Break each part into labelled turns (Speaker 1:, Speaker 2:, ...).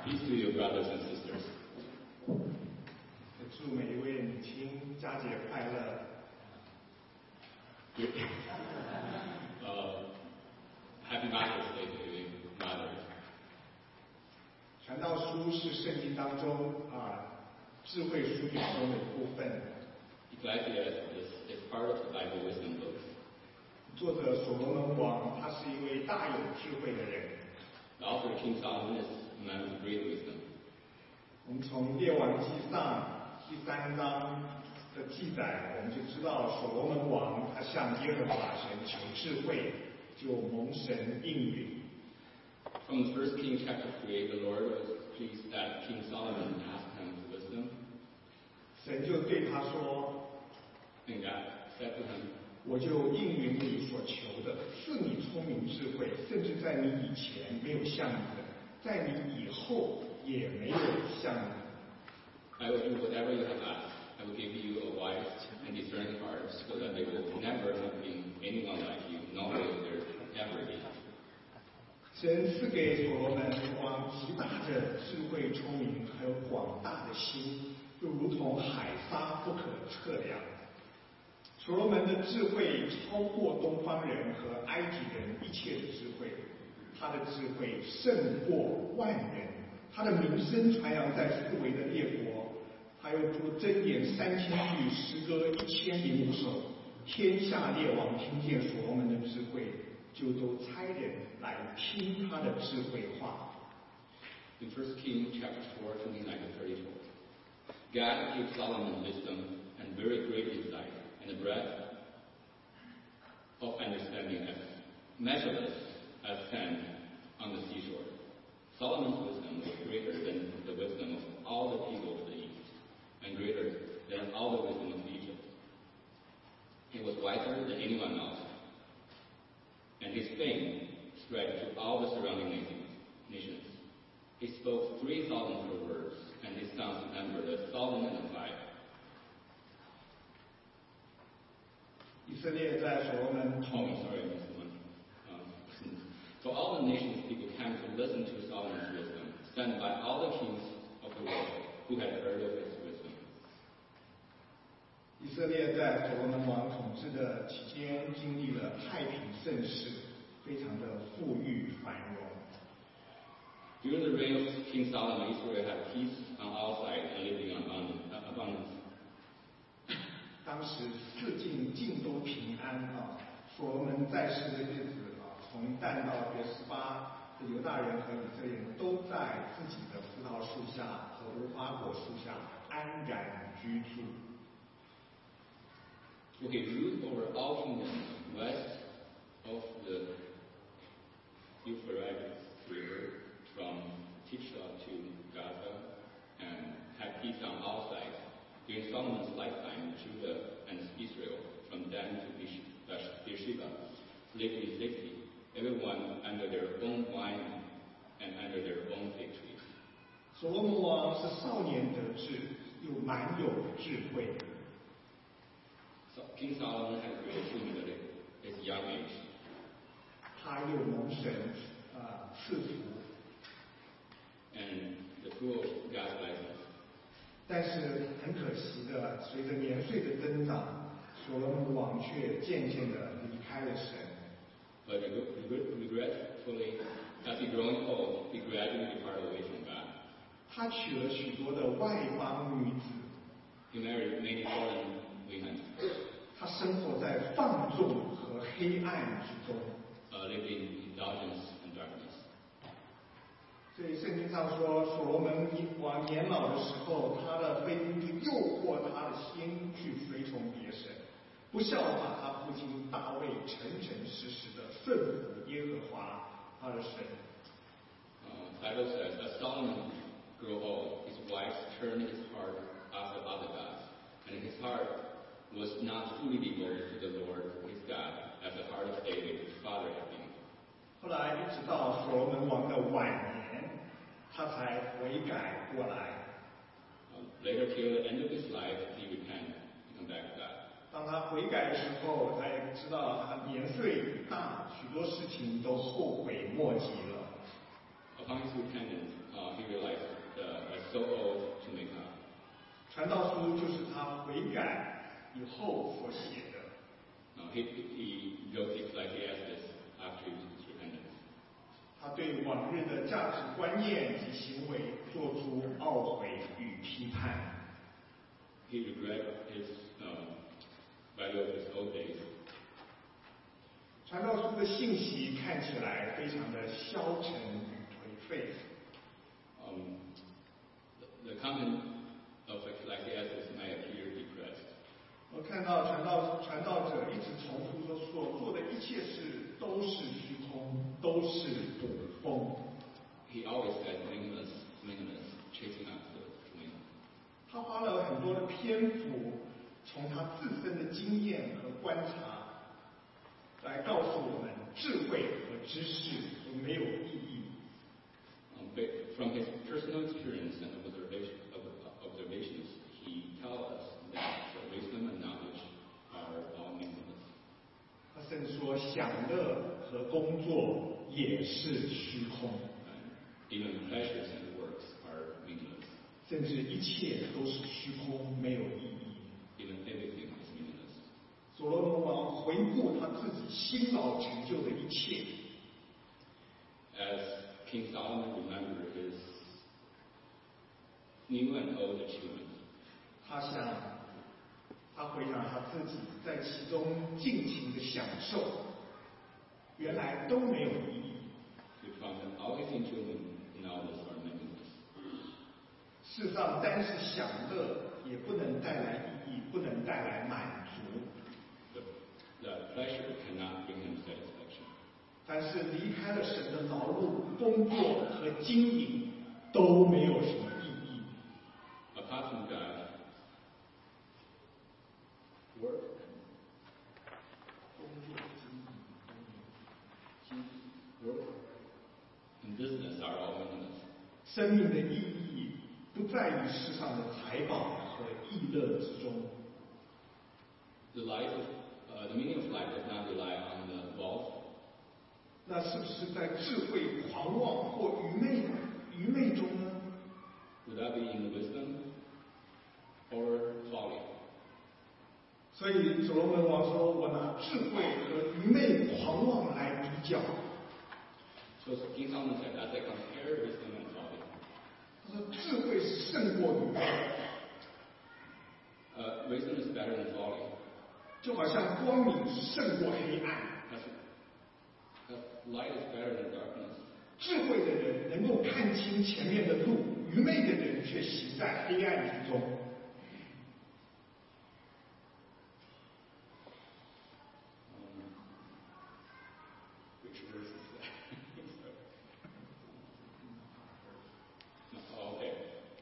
Speaker 1: Peace to you, brothers and sisters.
Speaker 2: 祝每一位母亲佳节快乐。
Speaker 1: Happy Mother's Day to you, mothers.
Speaker 2: 传道书是圣经当中智慧书卷中的一部分。
Speaker 1: Ecclesiastes is part of the Bible wisdom book.
Speaker 2: 作者所罗门王，他是一位大有智慧的人。
Speaker 1: The author King Solomon is a man of great wisdom.
Speaker 2: 我们从列王纪上第3章的记载，我们就知道所罗门王他向耶和华神求智慧，就蒙神应允。
Speaker 1: From the 1 King chapter 3, the Lord was pleased that King Solomon asked him for wisdom.
Speaker 2: 神就对他说
Speaker 1: And God said to him,
Speaker 2: 我就应允你所求的，赐你聪明智慧，甚至在你以前没有像你的，在你以后也没有像你的。
Speaker 1: I will do whatever you have asked. I will give you a wise and discerning heart, so that there will never have been anyone like you, nor will there ever be.
Speaker 2: 神赐给所罗门王极大的智慧、聪明，还有广大的心，就如同海沙不可测量。所罗门的智慧超过东方人和埃及人一切的智慧，他的智慧胜过万人，他的名声传扬在四围的列国，他又做箴言3000句，诗歌1005首，天下列王听见所罗门的智慧，就都差人来听他的智慧话。
Speaker 1: In 1 Kings chapter 4, 29-34, God gave Solomon wisdom and very great insight, and a breadth of understanding as measureless as sand on the seashore. Solomon's wisdom was greater than the wisdom of all the people of the east, and greater than all the wisdom of Egypt. He was wiser than anyone else, and his fame spread to all the surrounding nations. He spoke 3,000 proverbs, and his sons numbered 1,005.
Speaker 2: 以色列在所罗门
Speaker 1: So all the nations people came to listen to Solomon's wisdom, sent by all the kings of the world who had heard of his wisdom.
Speaker 2: 以色列在所罗门王统治的期间，经历了太平盛世，非常的富裕繁荣。
Speaker 1: During the reign of King Solomon, Israel had peace on all sides and living in abundance.
Speaker 2: 当时四境尽都平安所罗门在世的日子从但到别是巴的犹大人和以色列人都在自己的葡萄树下和无花果树下安然居住。
Speaker 1: He ruled over all kingdoms west of the Euphrates River, from Tisha to Gaza, and had peace on all sides. During Solomon's lifetime, Judah and Israel, from Dan to Beersheba, lived in safety, everyone under their own vine and under their own fig tree.
Speaker 2: 所罗门王是少年得志，又满有智慧。
Speaker 1: So King Solomon had great humility at his young age.
Speaker 2: 他又蒙神赐福。
Speaker 1: And the fruit of God's blessings.
Speaker 2: 但是很可惜的，随着年岁的增长，所罗门王却渐渐的离开了神。
Speaker 1: But regretfully, as he growing old, he gradually departed away from God.
Speaker 2: 他娶了许多的外邦女子。
Speaker 1: He married many foreign women.
Speaker 2: 他生活在放纵和黑暗之中。
Speaker 1: Living in indulgence and darkness.
Speaker 2: 所以圣经上说，所罗门王年老的时候，他的妃嫔就诱惑他的心去随从别神，不效法他父亲大卫诚诚实实的顺服耶和华他的神。
Speaker 1: Bible says, as Solomon grew old, his wives turned his heart after other gods, and his heart was not fully devoted to the Lord his God, as the heart of David his father had been.
Speaker 2: 后来一直到所罗门王的晚年，他才悔改过来。
Speaker 1: Later, till the end of his life, he repented to come back to God.
Speaker 2: 当他悔改的时候，他也知道他年岁大，许多事情都后悔莫及了。
Speaker 1: Upon his repentance, he realized
Speaker 2: 以后所写的。
Speaker 1: He wrote Ecclesiastes after his repentance.
Speaker 2: 他对往日的价值观念及行为做出懊悔与批判。
Speaker 1: He regret his value of his old days.
Speaker 2: 传道书的信息看起来非常的消沉与颓废。
Speaker 1: The content of Ecclesiastes may appear depressed.
Speaker 2: 我看到传道者一直重复说，所做的一切事都是虚空，都是捕风。
Speaker 1: He always said meaningless, chasing after wind.
Speaker 2: 他花了很多的篇幅，从他自身的经验和观察，来告诉我们，智慧和知识都没有意义。
Speaker 1: From his personal experience and observations, he tells us that wisdom and knowledge are all meaningless.
Speaker 2: 他甚至说，享乐和工作也是虚空。
Speaker 1: Even pleasures and works are meaningless.
Speaker 2: 甚至一切都是虚空，没有意义。
Speaker 1: Even everything is meaningless.
Speaker 2: 所罗门王回顾他自己辛劳成就的一切。
Speaker 1: As King Solomon remembered his new and old achievements,
Speaker 2: 他回想他自己在其中尽情的享受，原来都没有意义。
Speaker 1: he found that all his enjoyment in all this are meaningless.
Speaker 2: 世上单是享乐，也不能带来意义，不能带来满足。
Speaker 1: The pleasure cannot bring him satisfaction.
Speaker 2: 但是离开了神的劳碌、工作和经营，都没有什么意义。
Speaker 1: Apart from God, work,
Speaker 2: 工作、
Speaker 1: work and business are all meaningless.
Speaker 2: 生命的意义不在于世上的财宝和逸乐之中。
Speaker 1: The meaning of life does not rely on the wealth.
Speaker 2: 那是不是在智慧狂妄或愚昧中呢？
Speaker 1: Would that be in wisdom or folly?
Speaker 2: 所以所罗门王说：“我拿智慧和愚昧狂妄来比较。”
Speaker 1: So King Solomon said, as I compare wisdom and folly,
Speaker 2: 他说：“智慧是胜过愚昧，
Speaker 1: wisdom is better than folly.
Speaker 2: 就好像光明是胜过黑暗。
Speaker 1: Light is better than darkness.
Speaker 2: 智慧的人能够看清前面的路，愚昧的人却行在黑暗之中。”
Speaker 1: Which verse is that? Oh, okay.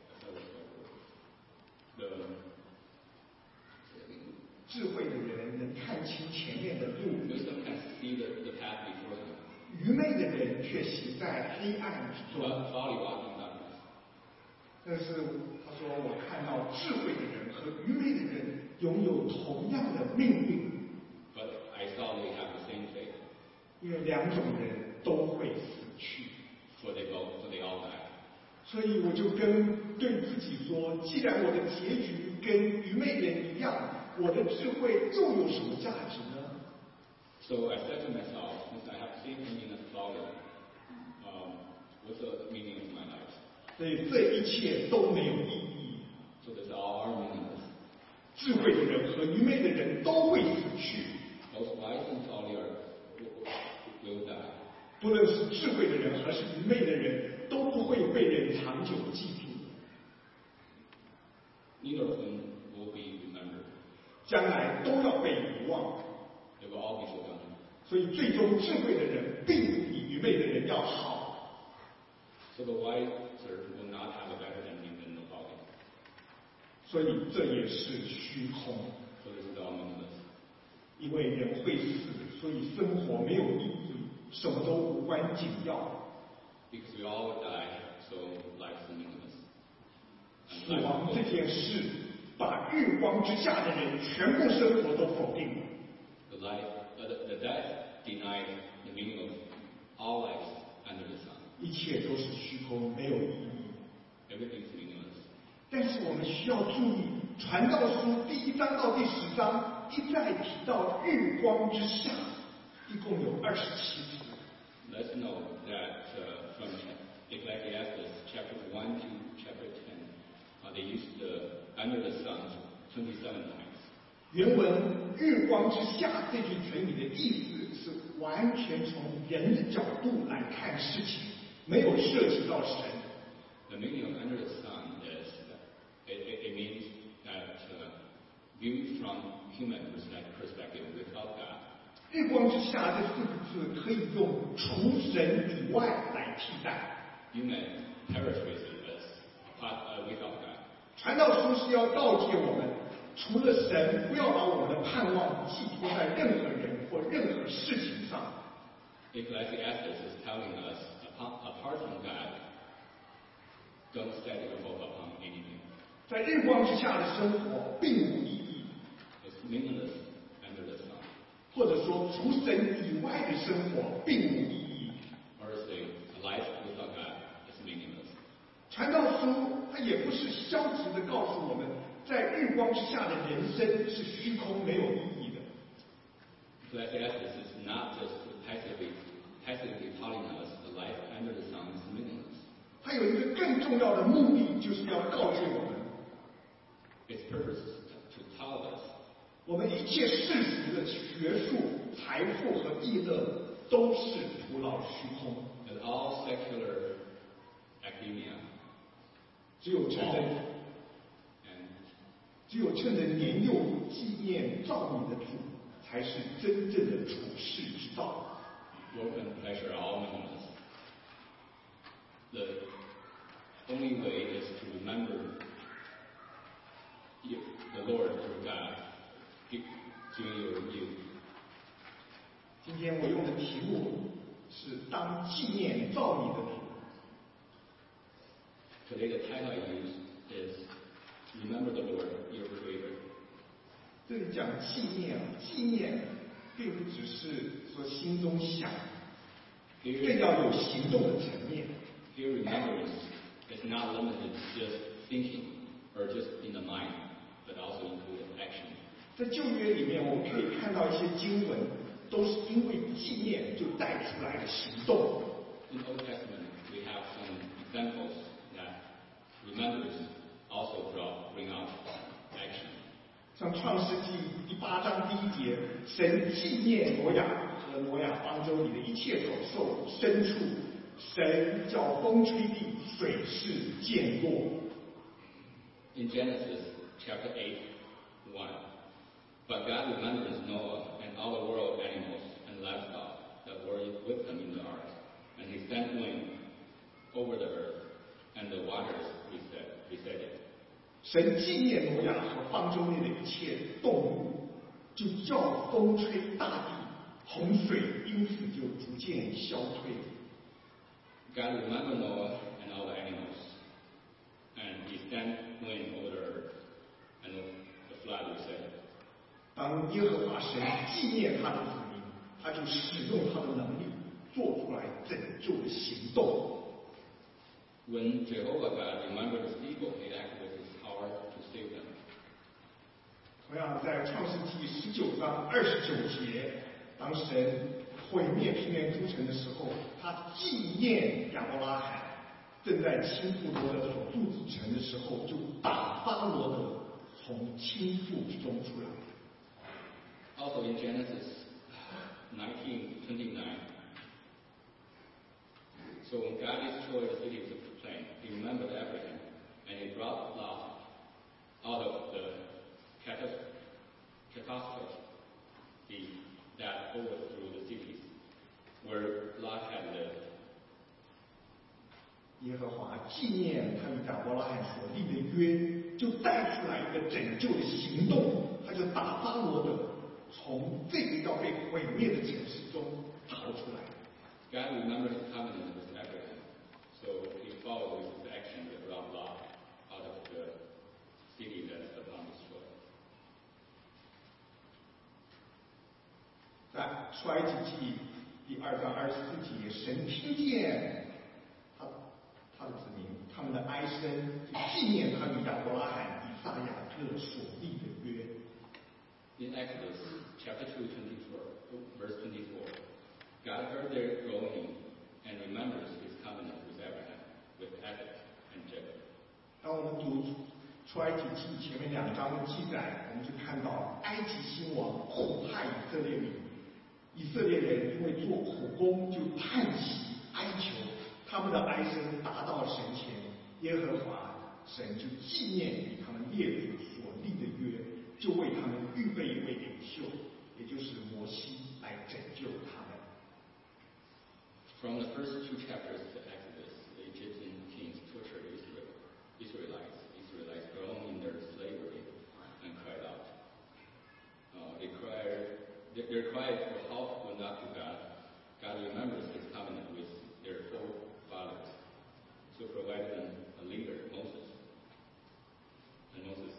Speaker 1: The
Speaker 2: 智慧的人能看清前面的路，
Speaker 1: wisdom can see the path before him.
Speaker 2: 愚昧的人却行在黑暗之中。
Speaker 1: Folly walking darkness.
Speaker 2: 但是他说：“我看到智慧的人和愚昧的人拥有同样的命运，
Speaker 1: But I saw they have the same fate.
Speaker 2: 因为两种人都会死去。
Speaker 1: For they all die.
Speaker 2: 所以我就对自己说：既然我的结局跟愚昧人一样，我的智慧又有什么价值呢？”
Speaker 1: So I said to myself, since I have seen meaning and folly, what's the meaning of my life?
Speaker 2: 所以这一切都没有意义。
Speaker 1: So that's all are meaningless.
Speaker 2: 智慧的人和愚昧的人都会死去。
Speaker 1: Both wise and folly will die.
Speaker 2: 不论是智慧的人还是愚昧的人，都不会被人长久记住。
Speaker 1: Neither of them will be remembered.
Speaker 2: 将来都要被遗忘。
Speaker 1: They will all be forgotten.
Speaker 2: 所以最终智慧的人并不比愚昧的人要好。
Speaker 1: So the wiser will not have a better ending than the folly.
Speaker 2: 所以这也是虚空。
Speaker 1: So this is all meaningless.
Speaker 2: 因为人会死，所以生活没有意义，什么都无关紧要。
Speaker 1: Because we all will die, so life is meaningless.
Speaker 2: 死亡这件事，把月光之下的人全部生活都否定了。
Speaker 1: The death denied the meaning of all life under the sun.
Speaker 2: 一切都是虚空，没有意义。
Speaker 1: Everything is meaningless.
Speaker 2: 但是我们需要注意， 传道书第1章到第10章一再提到日光之下，一共有27次。
Speaker 1: Let's know that from Ecclesiastes chapter 1 to chapter 10, they used the under the sun 27 times.
Speaker 2: 原文"日光之下"这句成语的意思是完全从人的角度来看事情，没有涉及到神。
Speaker 1: The meaning of under the sun is it means that viewed from human perspective without God.
Speaker 2: 日光之下这4个字可以用除神以外来替代。
Speaker 1: You may paraphrase it as without God.
Speaker 2: 传道书是要告诫我们，除了神，不要把我们的盼望寄托在任何人或任何事情上。
Speaker 1: Ecclesiastes is telling us, apart from God, don't set your hope upon anything.
Speaker 2: 在日光之下的生活并无意义。
Speaker 1: It's meaningless under the sun.
Speaker 2: 或者说，除神以外的生活并无意义。
Speaker 1: Or say, a life without God is meaningless.
Speaker 2: 传道书它也不是消极的告诉我们，在日光之下的人生是虚空没有意义的。
Speaker 1: Ecclesiastes is not just passively telling us the life under the sun is meaningless.
Speaker 2: 它有一个更重要的目的，就是要告诫我们，
Speaker 1: Its purpose is to tell us
Speaker 2: 我们一切世俗的学术、财富和艺乐都是徒劳虚空。
Speaker 1: that all secular academia
Speaker 2: 只有趁着年幼纪念造你的主，才是真正的处世之道。
Speaker 1: work and pleasure are all meaningless. The only way is to remember the Lord your God during your youth.
Speaker 2: 今天我用的题目是当纪念造你的主。
Speaker 1: Today the title I use is Remember the Lord your Creator.
Speaker 2: 这里讲纪念，纪念并不只是说心中想，更要有行动的层面。
Speaker 1: Here remembrance is not limited to just thinking or just in the mind, but also include action.
Speaker 2: 在旧约里面，我们可以看到一些经文，都是因为纪念就带出来的行动。
Speaker 1: In Old Testament, we have some examples that remembrance also bring out action.
Speaker 2: 像创世纪第8章第1节，神纪念挪亚和挪亚方舟里的一切走兽、牲畜，神叫风吹地，水势渐落。
Speaker 1: In Genesis chapter 8:1, but God remembers Noah and all the world animals and livestock that were with him in the ark, and he sent wind over the earth, and the waters receded.
Speaker 2: 神纪念挪亚和方舟内的一切动物，就叫风吹大地，洪水因此就逐渐消退。
Speaker 1: God remembered Noah and all the animals, and he sent wind over the earth, and the flood receded.
Speaker 2: 当耶和华神纪念他的子民，他就使用他的能力做出来拯救的行动。
Speaker 1: When Jehovah God remembered his people, he acted with his power to save them.
Speaker 2: 同样，在创世纪19章29节，当神毁灭平原诸城的时候，他纪念亚伯拉罕正在倾覆罗德所住之城的时候，就打发罗德从倾覆之中出来。
Speaker 1: Also in Genesis 19:29, so when God destroyed the city of the plain, he remembered Abraham, and he brought Lot out of the catastrophe that overthrew the cities where Lot had lived.
Speaker 2: 耶和华纪念他与亚伯拉罕所立的约，就带出来一个拯救的行动，他就打发罗德从这个要被毁灭的城市中逃出来。
Speaker 1: God remembered his covenant with Abraham, so he followed with his action that brought Lot out of the city that is upon destroyed.
Speaker 2: 在出埃及记第2章24节，神听见他的子民他们的哀声，就纪念他与亚伯拉罕、以撒雅各所立的约。
Speaker 1: In Exodus chapter 2, verse 24, God heard their groaning and remembers his covenant with Abraham, with Isaac, and Jacob.
Speaker 2: 当我们读出埃及记前面2章的记载，我们就看到埃及新王苦害以色列民，以色列人因为做苦工就叹息哀求，他们的哀声达到神前，耶和华神就纪念与他们列祖所立的约，就为他们预备一位领袖，也就是摩西来拯救他们。
Speaker 1: From the first 2 chapters of Exodus, the Egyptian kings tortured Israelites groaned in their slavery and cried out. Their cry for help went up to God. God remembers his covenant with their forefathers, so provided them a leader, Moses. And Moses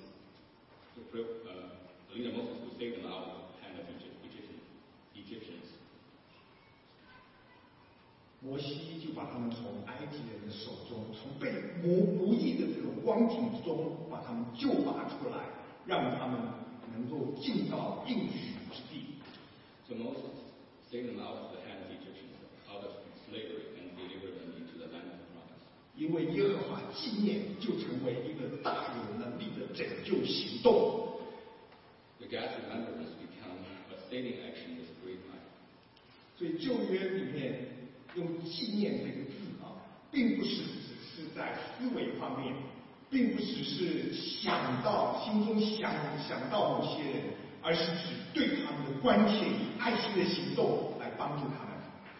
Speaker 1: would save them out of the hand of Egyptians.
Speaker 2: 摩西就把他们从埃及人的手中，从被奴役的这种光景中，把他们救拔出来，让他们能够进到应许之地。
Speaker 1: So Moses saved them out of the hand of Egyptians, out of slavery, and delivered them into the land of promise.
Speaker 2: 因为耶和华纪念，就成为一个大有能力的拯救行动。
Speaker 1: The God's remembrance become a saving action with great might.
Speaker 2: 所以旧约里面用纪念这个字并不是只是在思维方面，并不只是想到心中想到某些人，而是指对他们的关切，以爱心的行动来帮助他们。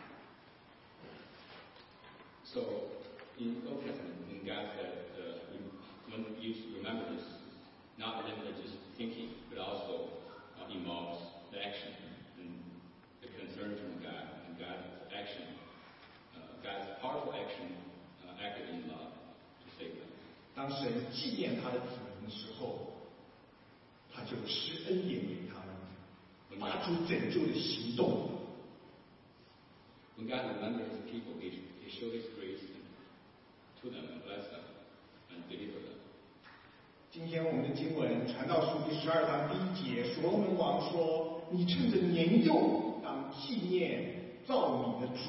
Speaker 1: So in Old Testament, when God said when you remember this, not limited just thinking, but also involves the action and the concern from God and God's action, God's powerful action acted in love to save them.
Speaker 2: 当神纪念他的子民的时候，他就施恩典给他们，发出拯救的行动。
Speaker 1: When God remembers his people, he shows his grace to them and bless them and deliver them.
Speaker 2: 今天我们的经文传道书第12章第1节，所罗门王说：“你趁着年幼，当纪念造你的主。”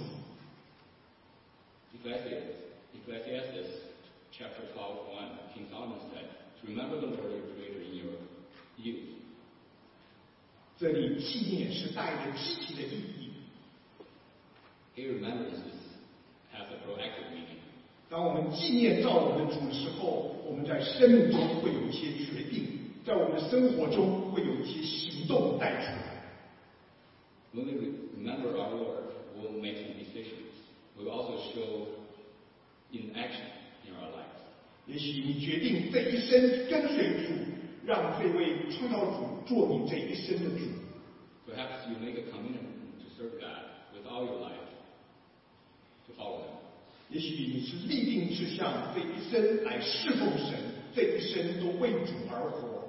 Speaker 1: Ecclesiastes chapter 12:1, King Solomon said, "To remember the Lord your Creator in your youth."
Speaker 2: 这里纪念是带着积极的意义。
Speaker 1: Here remembrances has a proactive meaning.
Speaker 2: 当我们纪念造我们的主的时候，我们在生命中会有一些决定，在我们的生活中会有一些行动带出来。
Speaker 1: When we remember our Lord, we'll make some decisions. We'll also show in action in our lives.
Speaker 2: 也许你决定这一生跟随主，让这位创造主做你这一生的主。
Speaker 1: Perhaps you make a commitment to serve God with all your life, to follow Him.
Speaker 2: 也许你是立定志向，这一生来侍奉神，这一生都为主而活。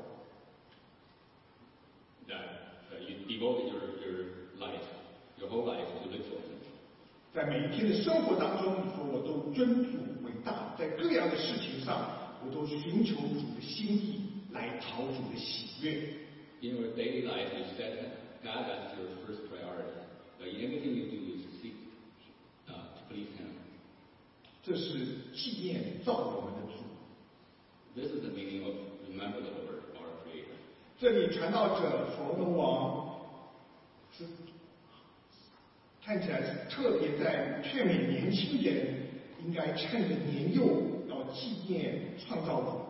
Speaker 1: That you devoted your life, your whole life to live for Him.
Speaker 2: 在每一天的生活当中，你说我都尊主为大，在各样的事情上，我都寻求主的心意，来讨主的喜悦。
Speaker 1: In your daily life, you set God as your first priority. But in everything you do, is seek to please Him.
Speaker 2: 这是纪念造我们的主。
Speaker 1: This is the meaning of remember the Lord, our Creator.
Speaker 2: 这里传道者所罗门王是看起来是特别在劝勉年轻人，应该趁着年幼要纪念创造主。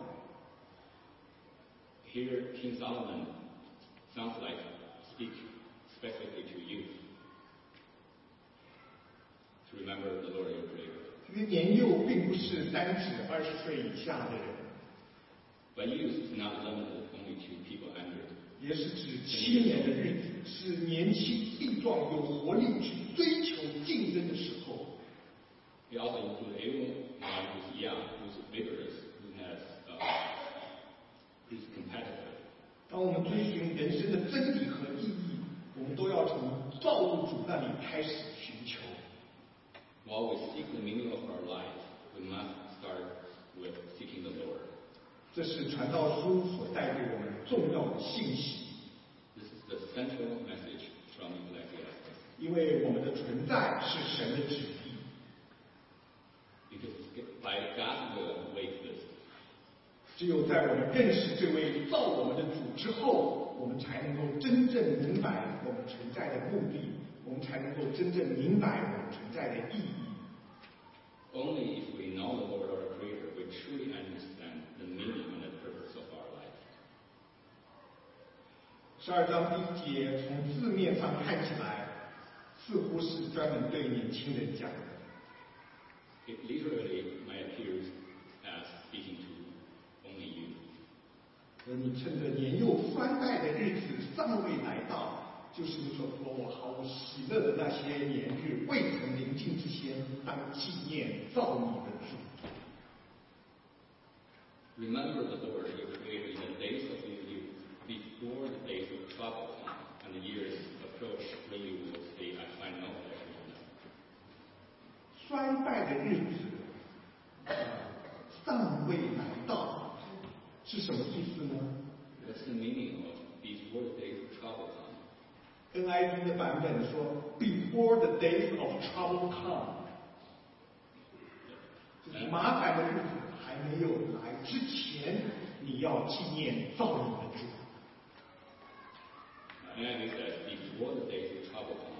Speaker 1: Here, King Solomon sounds like speak specifically to youth. To remember the Lord, your Creator.
Speaker 2: 这个年幼并不是单指20岁以下的人，
Speaker 1: But youth is not limited only to people under.
Speaker 2: 也是指青年的日子，是年轻力壮、有活力去追求竞争的时候。
Speaker 1: It also includes everyone who's young, who's vigorous, who's competitive.
Speaker 2: 当我们追寻人生的真理和意义，我们都要从造物主那里开始寻求。
Speaker 1: While we seek the meaning of our life, we must start with seeking the Lord.
Speaker 2: 这是传道书所带给我们重要的信息。
Speaker 1: This is the central message from Ecclesiastes.
Speaker 2: 因为我们的存在是神的旨意。
Speaker 1: Because by God's will we exist.
Speaker 2: 只有在我们认识这位造我们的主之后，我们才能够真正明白我们存在的目的，我们才能够真正明白我们存在的意义。
Speaker 1: Only if we know the Lord our Creator, we truly understand the meaning and the purpose of our life.
Speaker 2: 12章第1节从字面上看起来，似乎是专门对年轻人讲的。
Speaker 1: It literally might appear as speaking to only you.
Speaker 2: 你趁着年幼衰败的日子尚未来到，就是你所说我毫无喜乐的那些年日未曾临近之前，当纪念造你的主。
Speaker 1: Remember the Lord your Creator in the days of your youth, before the days of trouble come, and the years approach when you will say, I find no pleasure in them.
Speaker 2: 衰败的日子尚未来到，是什么意思呢？
Speaker 1: What's the meaning of before the days of trouble come?
Speaker 2: NIV 的版本说 Before the days of trouble come， 就是麻烦的日子还没有来之前，你要纪念造你的主。
Speaker 1: NIV says, before the days of trouble come.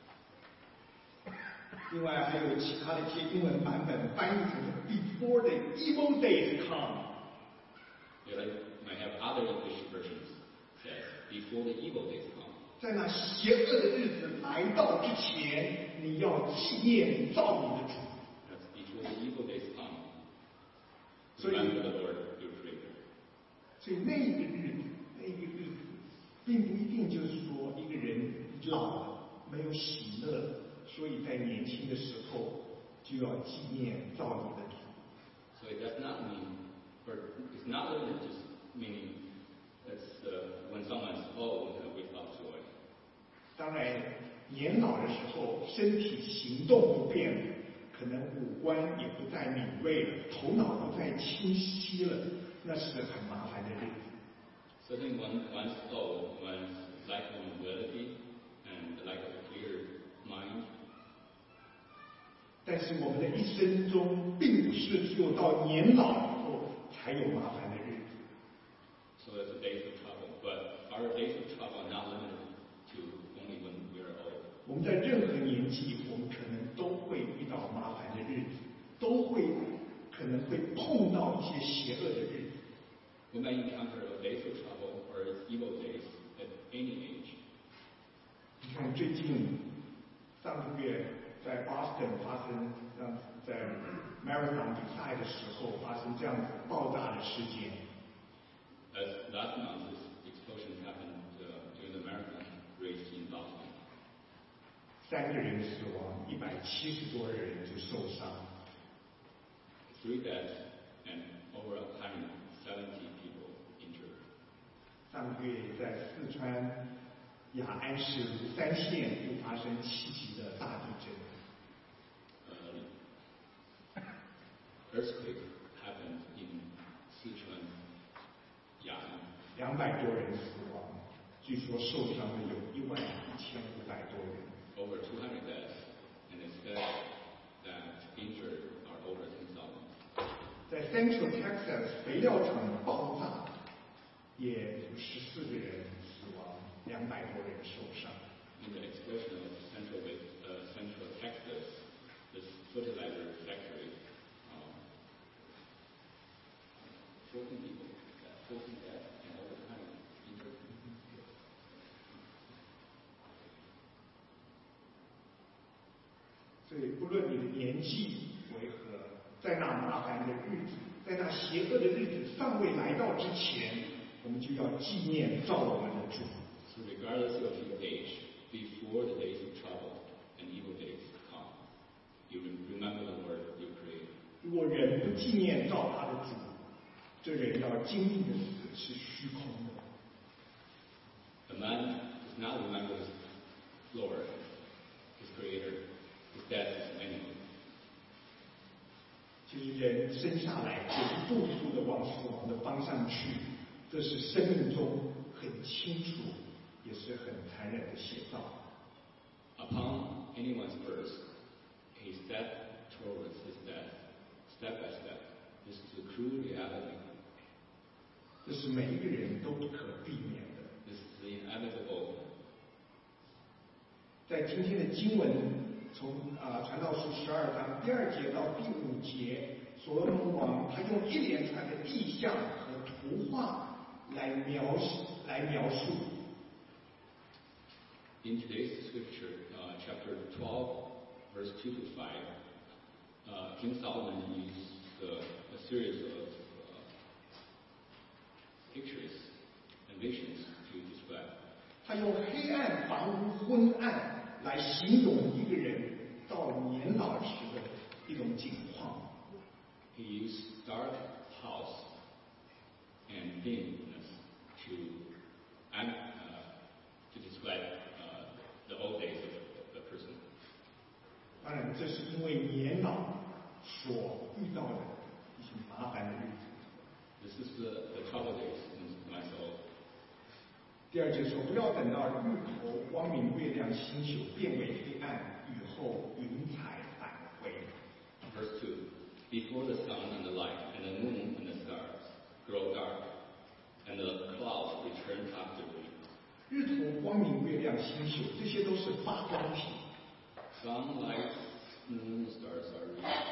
Speaker 2: 另外还有其他的一些英文版本翻译成 Before the evil days come。
Speaker 1: You might have other English versions says, before the evil days come.
Speaker 2: 在那邪恶的日子来到之前，你要纪念造你的主。
Speaker 1: That's before the evil days come.
Speaker 2: 所以
Speaker 1: Remember the Lord your Creator.
Speaker 2: 所以那一个日子，并不一定就是说一个人老了没有喜乐，所以在年轻的时候就要纪念造你的主。
Speaker 1: So it does not mean, or it's not limited to meaning that's when someone's old without joy.
Speaker 2: 当然，年老的时候，身体行动不便，可能五官也不再敏锐了，头脑不再清晰了，那是很麻烦的日子。
Speaker 1: Certainly one's old, one's lack of mobility, and lack of a clear mind.
Speaker 2: 但是我们的一生中，并不是只有到年老以后才有麻烦的日子。
Speaker 1: So that's the days of trouble. But our days of trouble are not limited to only when we are old.
Speaker 2: 我们在任何年纪，我们可能都会遇到麻烦的日子，都会可能会碰到一些邪恶的日子。
Speaker 1: We may encounter a days of trouble or evil days at any age.
Speaker 2: 你看最近上个月在 Boston 发生在 Marathon 比赛的时候发生这样子爆炸的事件，
Speaker 1: As last month, this explosion happened during the marathon race in Boston.
Speaker 2: 3个人死亡，170多人就受伤。
Speaker 1: 3 deaths and over 170 people injured.
Speaker 2: 上个月在四川雅安市芦山县又发生7级的大地震。
Speaker 1: Earthquake happened in Sichuan, Ya'an.
Speaker 2: 200多人死亡，据说受伤的有11500多人。
Speaker 1: Over 200 deaths, and it's said that injured are over 10,000.
Speaker 2: 在 Central Texas 肥料厂的爆炸，也有14个人死亡，200多人受伤。
Speaker 1: In the explosion of Central Texas, this fertilizer factory, 14 people, 14 deaths, and over 200 injured.
Speaker 2: 所以，不论你的年纪为何，在那麻烦的日子，在那邪恶的日子尚未来到之前，我们就要纪念造我们的主。
Speaker 1: So regardless of your age, before the days of trouble and evil days come, you remember the Lord your Creator.
Speaker 2: 如果人不纪念造他的主，这人要经历的死是虚空的。
Speaker 1: A man does not remember his Lord, his Creator, his death is meaningless.
Speaker 2: 就是人生下来就一步一步的往死亡的方向去，这是生命中很清楚，也是很残忍的写照。
Speaker 1: Upon anyone's birth, he step towards his death, step by step. This is a cruel reality.
Speaker 2: 这是每一个人都不可避免的。
Speaker 1: This is inevitable.
Speaker 2: 在今天的经文，从传道书12章第2节到第5节，所罗门王他用一连串的意象和图画来描述。
Speaker 1: In today's scripture, chapter 12, verse 2 to 5, King Solomon used a series of pictures and visions to describe.
Speaker 2: 他用黑暗、房屋昏暗来形容一个人到年老时的一种景况。
Speaker 1: He used dark house and dimness to describe the old days of the person.
Speaker 2: 当然，这是因为年老所遇到的一些麻烦的日子。
Speaker 1: This is the trouble days in my soul.
Speaker 2: 第2节说，不要等到日头光明、月亮、星宿变为黑暗，雨后云彩返回。
Speaker 1: Verse 2, before the sun and the light and the moon and the stars grow dark, and the clouds return afterward.
Speaker 2: 日头光明、月亮、星宿，这些都是发光体。
Speaker 1: Sun, light, moon, stars are real.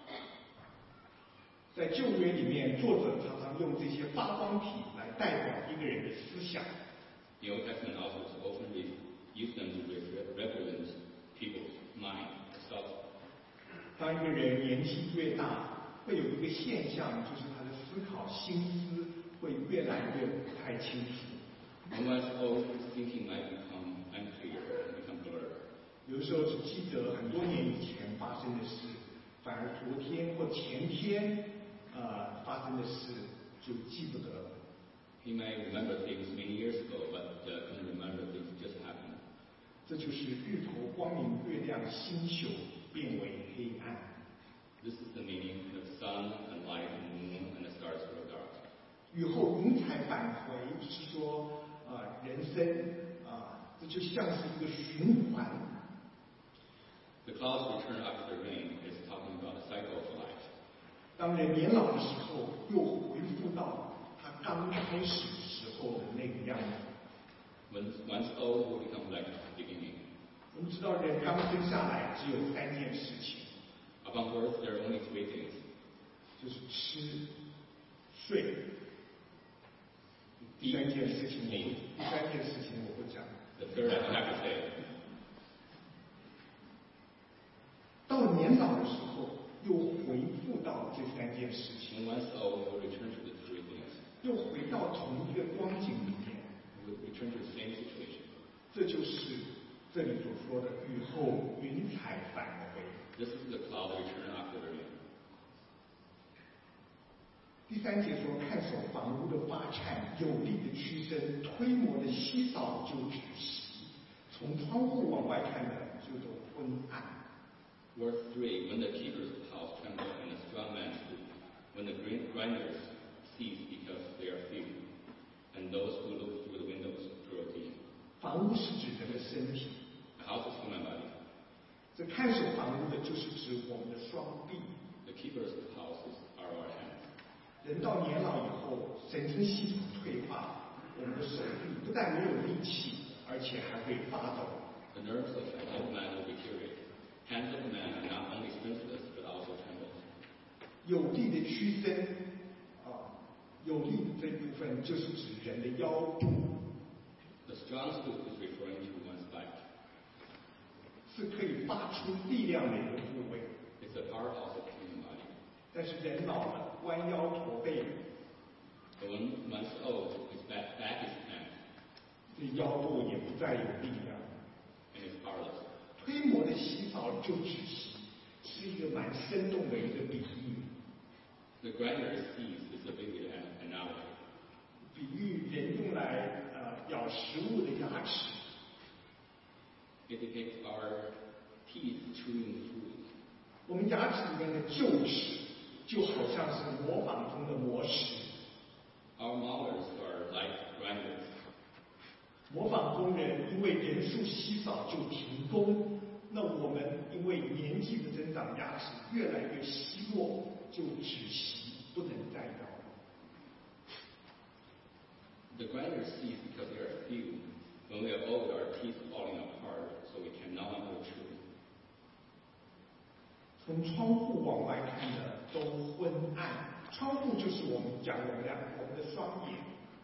Speaker 2: 在旧约里面，作者常常用这些发光体来代表一个人的思想。
Speaker 1: The Old Testament authors often use them to represent people's mind, thoughts.
Speaker 2: 当一个人年纪越大，会有一个现象，就是他的思考心思会越来越不太清楚。
Speaker 1: When one's old, thinking might become unclear and become blurred.
Speaker 2: 有的时候只记得很多年以前发生的事，反而昨天或前天发生的事就记不得了。
Speaker 1: He may remember things many years ago, but couldn't remember things just happened.
Speaker 2: 这就是日头光明、月亮、星宿变为黑暗。
Speaker 1: This is the meaning of sun and light and moon and the stars grow dark.
Speaker 2: 雨后云彩返回，是说人生这就像是一个循环。
Speaker 1: The clouds return after the rain is talking about the cycle of life.
Speaker 2: 当人年老的时候，又恢复到他刚开始时候的那个样子。
Speaker 1: When one's old, will become like the beginning.
Speaker 2: 我们知道，人刚生下来只有3件事情，
Speaker 1: Upon birth, there are only 3 things:
Speaker 2: 就是吃、睡。第三件事情我不讲。
Speaker 1: The third, I don't have to say.
Speaker 2: 到年老的时候，又回复到这3件事情，
Speaker 1: When one's old, will return to the 3 things.
Speaker 2: 又回到同一个光景里面。
Speaker 1: Will return to the same situation.
Speaker 2: 这就是这里所说的雨后云彩返回。
Speaker 1: This is the cloud return after the rain.
Speaker 2: 第3节说，看守房屋的发颤，有力的屈伸，推磨的稀扫就止息，从窗户往外看的就都昏暗。
Speaker 1: Verse 3, when the keepers of the house tremble and the strong man stoop, when the grinders cease because they are few, and those who look through the windows grow dim.
Speaker 2: 房屋是指人的身体，
Speaker 1: The house is human body.
Speaker 2: 这看守房屋的就是指我们的双臂。
Speaker 1: The keepers of the houses are our hands.
Speaker 2: 人到年老以后，神经系统退化，我们的手臂不但没有力气，而且还会发抖。
Speaker 1: The nerves of an old man will deteriorate. Hands of a man are not only senseless but also tremble.
Speaker 2: 有力的屈伸，有力的这一部分就是指人的腰部，
Speaker 1: The strong stoop is referring to one's back.
Speaker 2: 是可以发出力量的一个部位。
Speaker 1: It's a part of the human body.
Speaker 2: 但是人老了，弯腰驼背，
Speaker 1: But when one's old, his back is bent
Speaker 2: 这腰部也不再有力量。
Speaker 1: and is powerless.
Speaker 2: 推磨的洗澡就止息，是一个蛮生动的一个比喻。
Speaker 1: The grinder cease is a vivid analogy.
Speaker 2: 比喻人用来咬食物的牙齿，
Speaker 1: It depicts our teeth chewing food.
Speaker 2: 我们牙齿里面的臼齿就好像是磨坊中的磨石。
Speaker 1: Our mothers are like grinders.
Speaker 2: 磨坊工人因为人数稀少就停工，那我们因为年纪的增长，牙齿越来越稀弱，就止息，不能再咬。
Speaker 1: The grinders cease because they are few. When we are old, our teeth falling apart, so we can no longer chew.
Speaker 2: 从窗户往外看的都昏暗，窗户就是我们的双眼。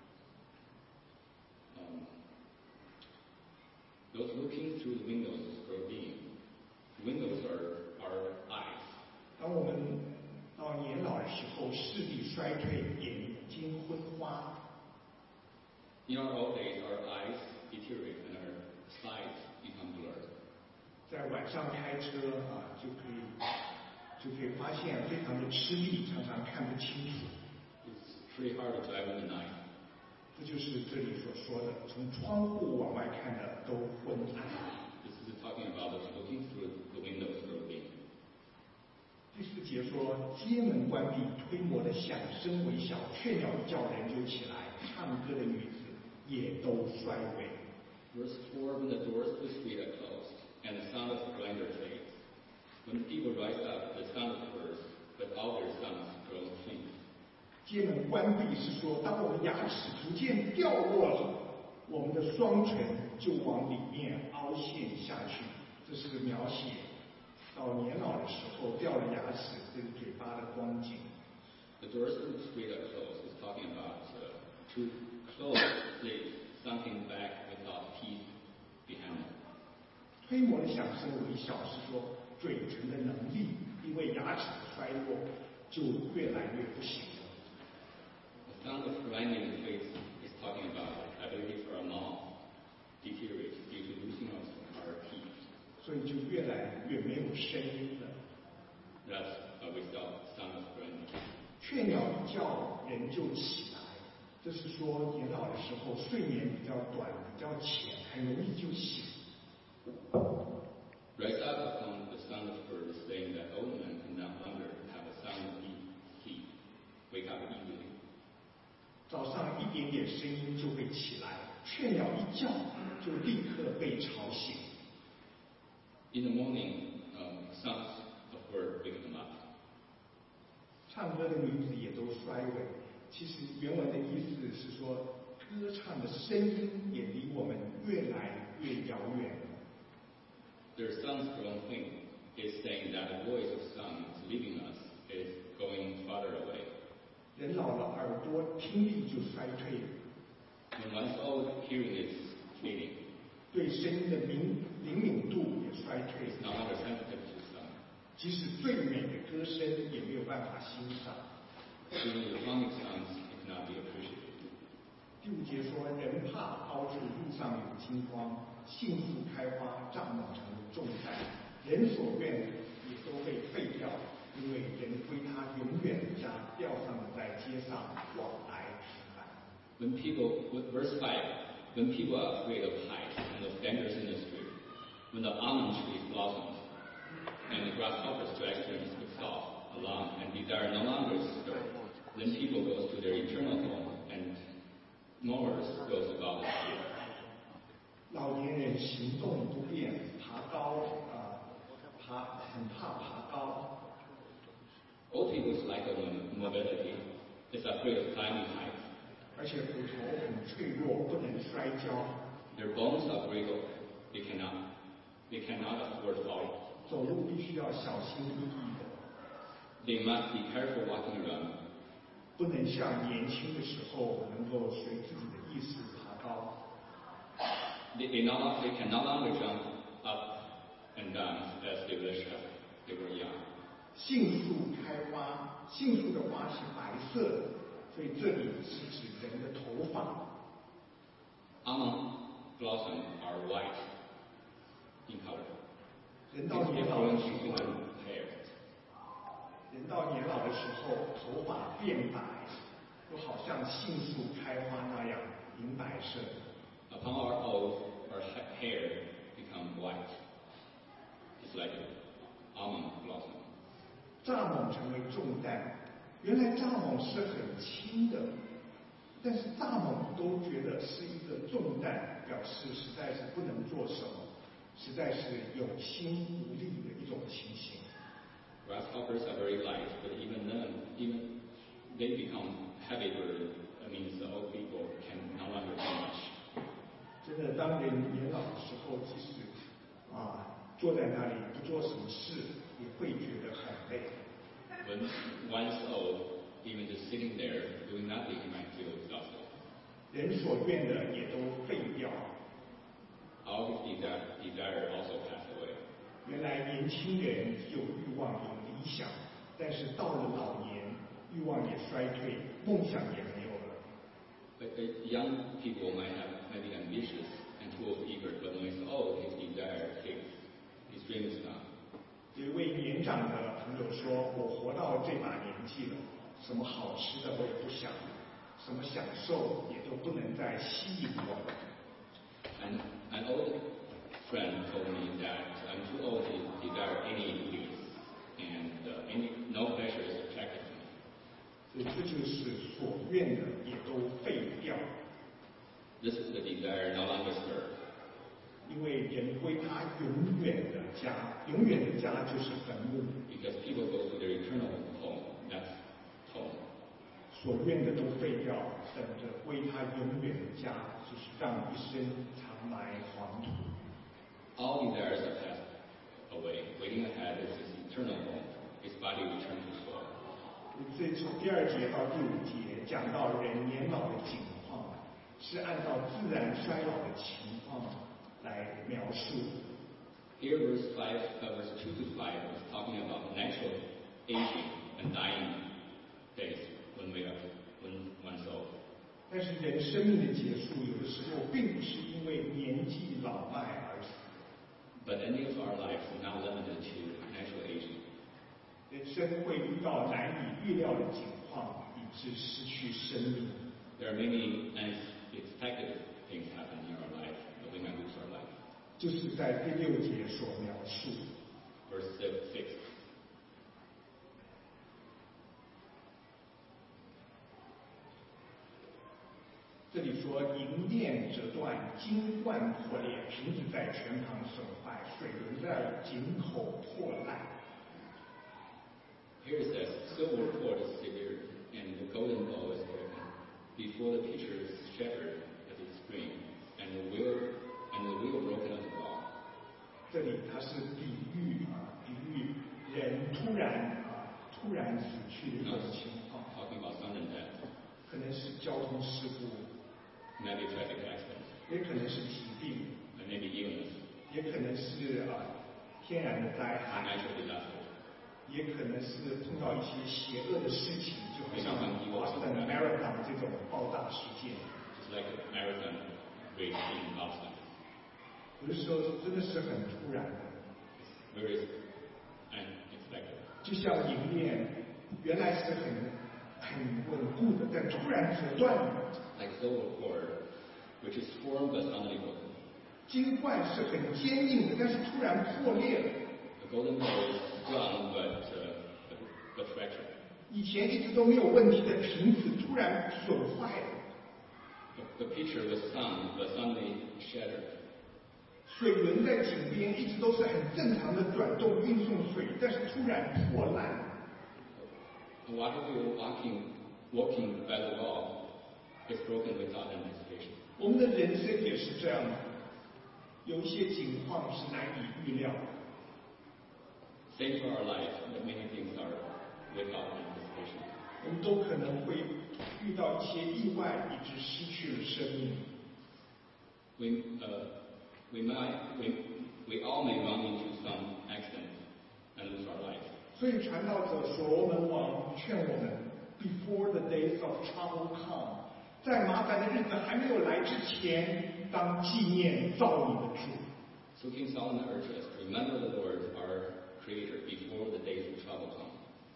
Speaker 1: Those looking through the windows grow dim. Windows are our eyes.
Speaker 2: 当我们到年老的时候，视力衰退，眼睛昏花。
Speaker 1: In our old days, our eyes deteriorate and our sight become blurred.
Speaker 2: 在晚上开车就可以发现非常的吃力，常常看不清楚。
Speaker 1: It's pretty hard to drive in the night.
Speaker 2: 这就是这里所说的，从窗户往外看的都昏暗。
Speaker 1: This is talking about those looking through the windows grow dim.
Speaker 2: 第4节说，街门关闭，推磨的响声为小，雀鸟一叫，人就起来，唱歌的女子也都衰微。
Speaker 1: Verse 4, when the doors to the street are closed, and the sound of the grinder fades. When the people rise up, the sound occurs, but all their sounds grow faint.
Speaker 2: 街门关闭是说，当我们牙齿逐渐掉落了，我们的双唇就往里面凹陷下去。这是描写到年老的时候掉了牙齿这个嘴巴的光景。
Speaker 1: The doors to the street are closed is talking about two closed lids sunken back without teeth behind them.
Speaker 2: 推磨的响声微小是说，嘴唇的能力因为牙齿的衰弱就越来越不行了。
Speaker 1: The sound of grinding face is talking about the ability for our mouth deteriorates due to losing our teeth.
Speaker 2: 所以就越来越没有声音了。
Speaker 1: That's without sound of grinding.
Speaker 2: 雀鸟一叫，人就起来。这是说年老的时候睡眠比较短，比较浅，很容易就醒。
Speaker 1: Rise up upon the sound of birds, saying that old men can no longer have a sound of teeth. Wake up easily.
Speaker 2: 早上一点点声音就会起来，雀鸟一叫就立刻被吵醒。
Speaker 1: In the morning, sounds of birds wake them up.
Speaker 2: 唱歌的女子也都衰微。其实原文的意思是说，歌唱的声音也离我们越来越遥远了。
Speaker 1: Their sounds grown faint is saying that the voice of sound is leaving us, is going farther away.
Speaker 2: 人老了，耳朵听力就衰退了。
Speaker 1: When one's old, hearing is fading.
Speaker 2: 对声音的灵敏度也衰退
Speaker 1: It's no longer sensitive to sound.
Speaker 2: 即使最美的歌声也没有办法欣赏。
Speaker 1: Even the sonic sounds cannot be appreciated.
Speaker 2: 第5节说，人怕高处路上有金光，杏树开花，帐篷成为重担，人所愿的也都被废掉，因为人归他永远的家，吊上了在街上往来直赶。
Speaker 1: Verse 5, when people are afraid of heights and of dangers in the street, when the almond tree blossoms, and the grasshopper stretches their sticks off along and desire no longer stir, then people goes to their eternal home, and mourners goes about the street.
Speaker 2: 老年人行动不便，爬高很怕爬高。
Speaker 1: Old people lack of mobility, is afraid of climbing heights.
Speaker 2: 而且骨头很脆弱，不能摔跤。
Speaker 1: Their bones are brittle, they cannot afford falling.
Speaker 2: 走路必须要小心翼翼的。
Speaker 1: They must be careful walking around.
Speaker 2: 不能像年轻的时候能够随自己的意识爬高。
Speaker 1: They can no longer jump up and down as they wish they were young.
Speaker 2: 杏树开花，杏树的花是白色的，所以这里是指人的头发。
Speaker 1: Almond blossoms are white in color.
Speaker 2: 人到年老的时候，
Speaker 1: hair.
Speaker 2: 人到年老的时候，头发变白，就好像杏树开花那样银白色。
Speaker 1: Upon our old, our hair become white. It's like almond blossom.
Speaker 2: 蚱蜢成为重担， 原来蚱蜢是很轻的，但是蚱蜢都觉得是一个重担，表示实在是不能做什么，实在是有心无力的一种情形。
Speaker 1: Grasshoppers are very light, but even they become heavy burden. That means the old people can no longer do much.
Speaker 2: 真的，当人年老的时候，即使坐在那里不做什么事，也会觉得很累。
Speaker 1: When one's old, even just sitting there doing nothing might feel exhausted.
Speaker 2: 人所愿的也都废掉。
Speaker 1: All his desire also pass away.
Speaker 2: 原来年轻人有欲望有理想，但是到了老年，欲望也衰退，梦想也没有了。
Speaker 1: But young people might be ambitious and full of eager, but when he's old, his desire fades. His dream is gone.
Speaker 2: 有一位年长的朋友说：“我活到这把年纪了，什么好吃的我也不想，什么享受也都不能再吸引我了。”
Speaker 1: An old friend told me that I'm too old to desire any peace, and no pleasure is attractive to me.
Speaker 2: 所以这就是所愿的也都废掉。
Speaker 1: This is the desire no longer served.
Speaker 2: 因为人归他永远的家，永远的家就是坟墓。
Speaker 1: Because people go to their eternal home, that's home.
Speaker 2: 所愿的都废掉，等着归他永远的家，就是让一生长埋黄土。
Speaker 1: All desires are passed away. Waiting ahead is his eternal home. His body returns to soul.
Speaker 2: 所以从第2节到第5节讲到人年老的景况，是按照自然衰老的情况来描述。
Speaker 1: Here, verse 2 to 5 is talking about natural aging and dying days when one's old.
Speaker 2: 但是人生命的结束，有的时候并不是因为年纪老迈而死。
Speaker 1: But ending of our lives is not limited to natural aging.
Speaker 2: 人生会遇到难以预料的境况，以致失去生命。
Speaker 1: There are many unexpected things happen in our life that we might lose our life.
Speaker 2: 就是在第6节所描述。
Speaker 1: Verse 6.
Speaker 2: 这里说银链折断，金冠破裂，瓶子在泉旁损坏，水轮在井口破烂。
Speaker 1: Here it says, silver cord is severed, and the golden bowl is broken. Before the pitcher is shattered at its spring, and the wheel broken on the wall.
Speaker 2: 这里它是比喻人突然死去的一种情况。
Speaker 1: Talking about sudden death.
Speaker 2: 可能是交通事故。
Speaker 1: Maybe traffic accident.
Speaker 2: 也可能是疾病。
Speaker 1: And maybe illness.
Speaker 2: 也可能是天然的灾害。
Speaker 1: Natural disaster.
Speaker 2: 也可能是碰到一些邪恶的事情，就好像 Boston Marathon 这种爆炸事件。
Speaker 1: It's like a marathon race in Boston.
Speaker 2: 有的时候真的是很突然的。
Speaker 1: Very unexpected.
Speaker 2: 就像银链，原来是很稳固的，但突然折断了。
Speaker 1: Like silver cord, which is firm but suddenly broken.
Speaker 2: 金冠是很坚硬的，但是突然破裂了。
Speaker 1: The golden bowl is strong but fractured.
Speaker 2: 以前一直都没有问题的瓶子突然损坏了。
Speaker 1: The pitcher was sound but suddenly shattered.
Speaker 2: 水轮在井边一直都是很正常的转动运送水，但是突然破烂。
Speaker 1: The water wheel walking by the wall is broken without anticipation.
Speaker 2: 我们的人生也是这样的，有一些情况是难以预料的。
Speaker 1: Same for our life, but many things are without anticipation.
Speaker 2: 我们都可能会遇到一些意外，以致失去了生命。
Speaker 1: We all may run into some accident and lose our life.
Speaker 2: 所以传道者所罗门王劝我们 ，Before the days of trouble come， 在麻烦的日子还没有来之前，当纪念造你的主。
Speaker 1: So King Solomon urged us to remember the Lord, our Creator, before the days of trouble come.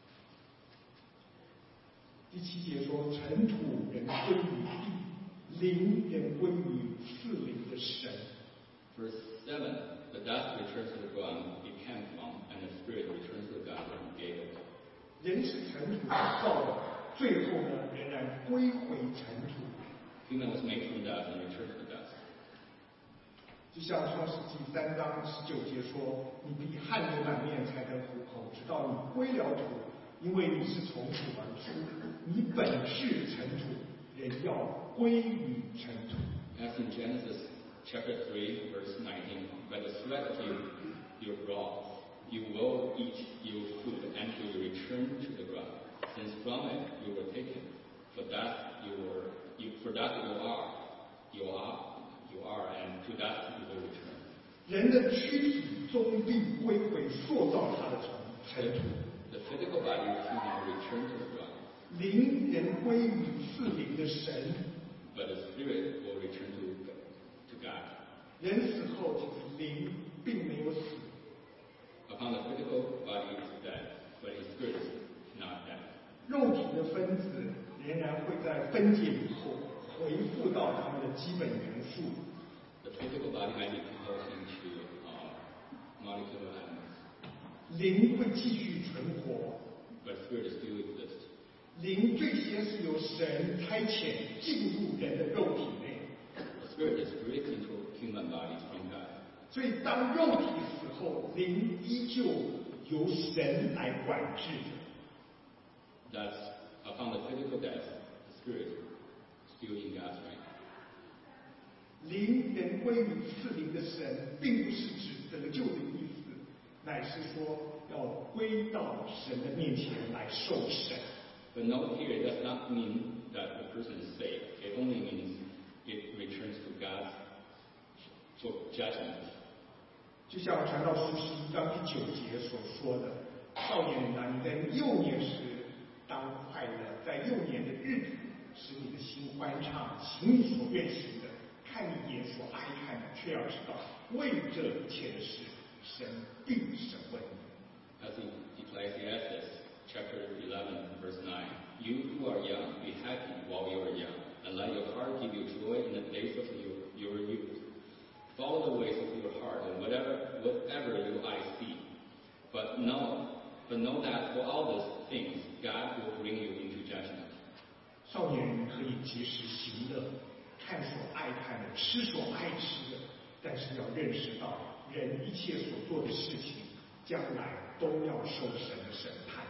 Speaker 2: 第7节说：尘土人归于地，灵人归于赐灵的神。
Speaker 1: Verse 7, the dust returns to the ground it came from, and the spirit returns to God who gave it.
Speaker 2: 人是尘土所造的，最后呢，仍然归回尘土。
Speaker 1: Human was made from dust and returned to the dust.
Speaker 2: 就像创世纪3章19节说：“你必汗流满面才得糊口，直到你归了土，因为你是从土而出，你本是尘土，人要归于尘土。”
Speaker 1: As in Genesis chapter 3, verse 19, by the sweat of your brow, you will eat your food until you return to the ground, since from it you were taken. For that you are, and to that you will return.
Speaker 2: 人的躯体终必归回塑造他的尘土。
Speaker 1: The physical body of human will return to the ground.
Speaker 2: 灵人归于赐灵的神，
Speaker 1: But the spirit will return to God.
Speaker 2: 人死后，其实灵并没有死。
Speaker 1: Upon the physical body is dead, but his spirit is not dead.
Speaker 2: 肉体的分子仍然会在分解以后回复到它们的基本元素。
Speaker 1: The physical body might be composed into molecular elements,
Speaker 2: 灵会继续存活。
Speaker 1: but spirit still exists.
Speaker 2: 灵最先是由神差遣进入人的肉体内，
Speaker 1: The spirit is breathed into human bodies from God.
Speaker 2: 所以当肉体死后，灵依旧由神来管制。
Speaker 1: Thus, upon the physical death, the spirit still in God's reign.
Speaker 2: 灵人归于赐灵的神，并不是指得救的意思，乃是说要归到神的面前来受审。
Speaker 1: But note here, it does not mean that the person is saved. It only means it returns to God for judgment.
Speaker 2: 就像传道书11章第9节所说的：“少年人啊，你在幼年时当快乐，在幼年的日子，使你的心欢畅，行你所愿行的，看你眼所爱看的，却要知道，为这一切的事，神必审问你。”
Speaker 1: As in Ecclesiastes chapter 11, verse 9, you who are young, be happy while you are young, and let your heart give you joy in the days of your youth. Follow the ways of your heart, and whatever your eyes see. But know that for all these things, God will bring you into judgment.
Speaker 2: 少年人可以及时行乐，看所爱看的，吃所爱吃的，但是要认识到，人一切所做的事情，将来都要受神的审判。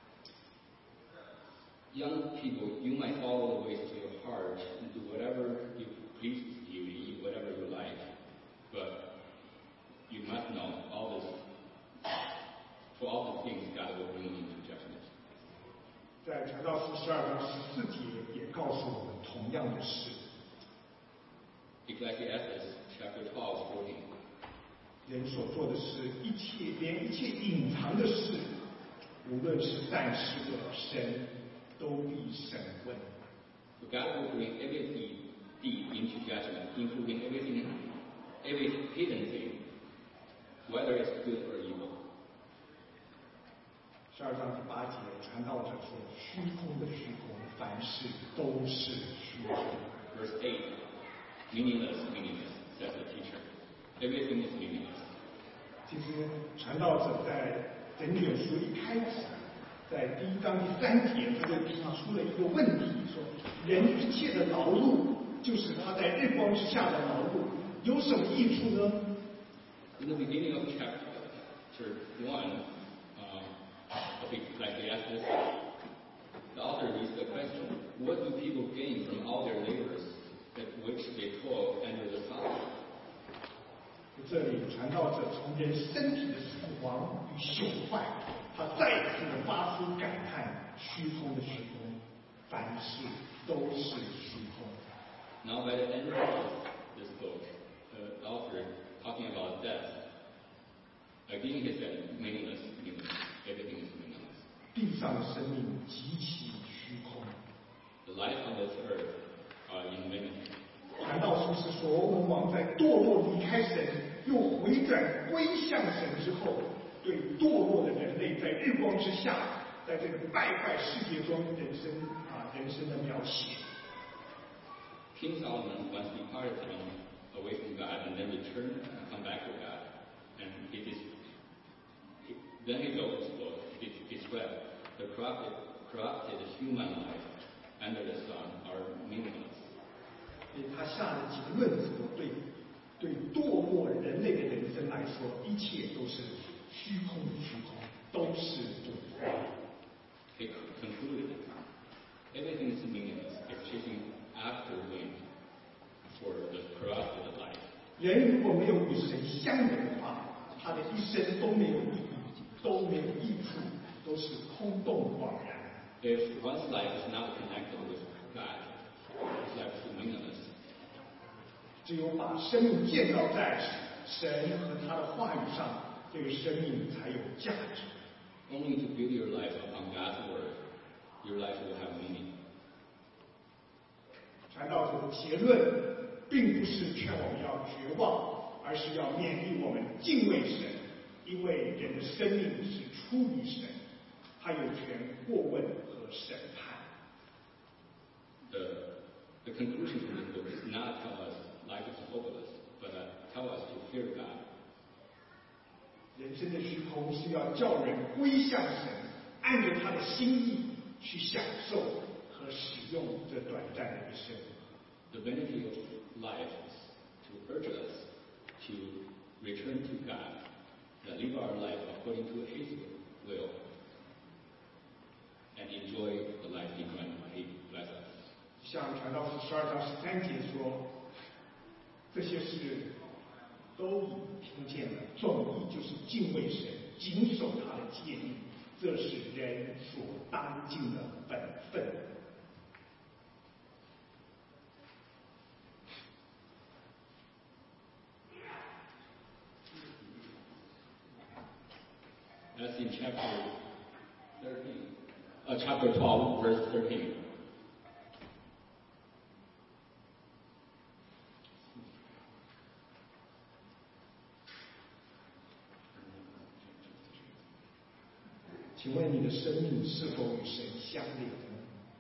Speaker 1: Young people, you might follow the ways of your heart and do whatever you please you, eat whatever you like, but you must know for all the things God will bring you into judgment.
Speaker 2: 在传道书12章14节也告诉我们同样的事。
Speaker 1: Ecclesiastes chapter 12, 14.
Speaker 2: 人所做的事，连一切隐藏的事，无论是暂时的，神都必审问。
Speaker 1: For God will bring every deed into judgment, including every hidden thing, whether it's good or evil.
Speaker 2: 12章第8节，传道者说：“虚空的虚空，凡事都是虚空。”
Speaker 1: Verse 8, meaningless, says the teacher. Everything is meaningless.
Speaker 2: 其实传道者在整卷书一开始，在第1章第3节，他就提出了一个问题，说人一切的劳碌，就是他在日光之下的劳碌，有什么益处呢？
Speaker 1: In the beginning of chapter 1 of Ecclesiastes, the author reads the question, what do people gain from all their labors at which they toil under the sun?
Speaker 2: 这里传道者从人身体的死亡与朽坏，他再次的发出感叹：虚空的虚空，凡事都是虚空。
Speaker 1: Now by the end of this book, the author talking about death, again he said meaningless, everything is meaningless.
Speaker 2: 地上的生命极其虚空。
Speaker 1: The life on this earth are in vain.
Speaker 2: 传道书是说，我们王在堕落离开神，又回转归向神之后，对堕落的人类在日光之下，在这个败坏世界中人生的描写。
Speaker 1: King Solomon once departed away from God and then returned and come back to God. And then he wrote this book. It's read the corrupted human life under the sun are meaningless.
Speaker 2: 他下了结论说，对堕落人类的人生来说，一切都是虚空，都是赌博。
Speaker 1: He concluded, everything is meaningless if chasing after wind for the corrupted life.
Speaker 2: 人如果没有与神相连的话，他的一生都没有意义，都没有益处，都是空洞枉然。
Speaker 1: If one's life is not connected with God, his life is meaningless.
Speaker 2: 只有把生命建造在神和他的话语上，这个生命才有价值。
Speaker 1: Only to build your life upon God's word, your life will have meaning.
Speaker 2: 传道者的结论并不是劝我们要绝望，而是要勉励我们敬畏神，因为人的生命是出于神，他有权过问和审判。
Speaker 1: The conclusion from this book is not tell us life is hopeless, but tell us to fear God.
Speaker 2: 人生的虚空是要叫人归向神，按着他的心意去享受和使用这短暂的一生。
Speaker 1: The vanity of life is to urge us to return to God, that live our life according to His will, and enjoy the life He bless us.
Speaker 2: 像传道书12章13节说，这些事都已听见了，重义就是敬畏神，谨守他的诫命，这是人所当尽的本分。
Speaker 1: As in chapter 12, verse 13.
Speaker 2: "请问你的生命是否与神相连呢？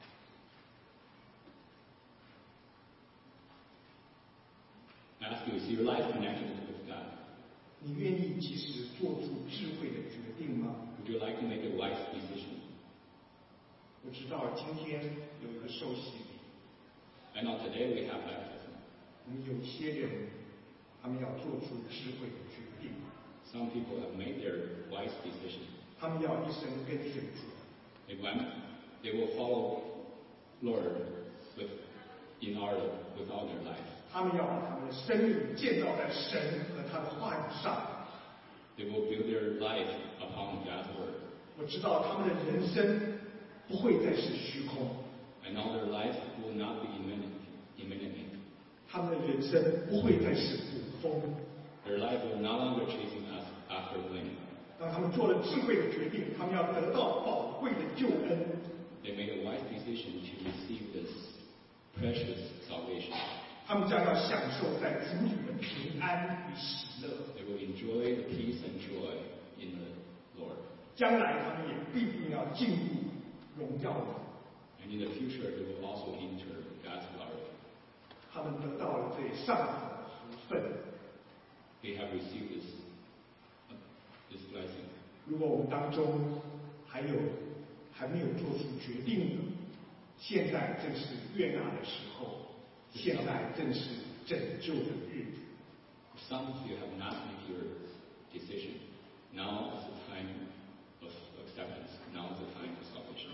Speaker 1: Ask you, is your life connected with God?
Speaker 2: 你愿意及时做出智慧的决定吗？
Speaker 1: Would you like to make a wise decision?
Speaker 2: 我知道今天有一个受洗礼，
Speaker 1: I know today we have baptism.
Speaker 2: 我们有些人他们要做出智慧的决定，
Speaker 1: Some people have made their wise decision.
Speaker 2: 他们要一生跟随主，
Speaker 1: They will follow Lord in order with all their life.
Speaker 2: 他们要把他们的生命建造在神和他的话语上。
Speaker 1: They will build their life upon God's word.
Speaker 2: 我知道他们的人生不会再是虚空，
Speaker 1: I know their life will not be imminent.
Speaker 2: 他们的人生不会再是捕风。
Speaker 1: Their life will no longer chasing us after wind.
Speaker 2: 当他们做了智慧的决定，他们要得到宝贵的救恩。
Speaker 1: They made a wise decision to receive this precious salvation.
Speaker 2: 他们将要享受在主里的平安与喜乐。
Speaker 1: They will enjoy the peace and joy in the Lord.
Speaker 2: 将来他们也必定要进入荣耀里。
Speaker 1: And in the future, they will also enter God's glory.
Speaker 2: 他们得到了这上好的福分。
Speaker 1: They have received this blessing.
Speaker 2: 如果我们当中还没有做出决定的，现在正是悦纳的时候，现在正是拯救的日子。
Speaker 1: Some of you have not made your decision. Now is the time of acceptance. Now is the time of salvation.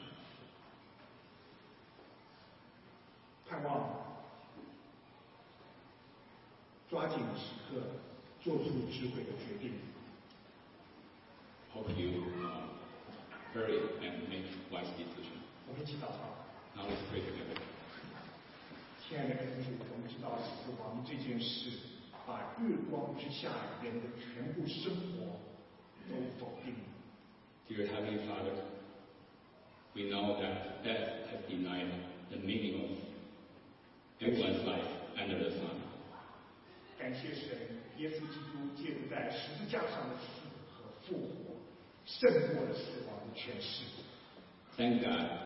Speaker 2: 盼望抓紧时刻做出智慧的决定。
Speaker 1: Hope you hurry and make wise decision.
Speaker 2: 我们一起祷告。
Speaker 1: Now let's pray together.
Speaker 2: 亲爱的恩主，我们知道死亡这件事，把日光之下人的全部生活都否定了。
Speaker 1: Dear Heavenly Father, we know that death has denied the meaning of everyone's life under the sun.
Speaker 2: 感谢神，耶稣基督借着在十字架上的死和复活，胜过了死亡的权势。
Speaker 1: Thank God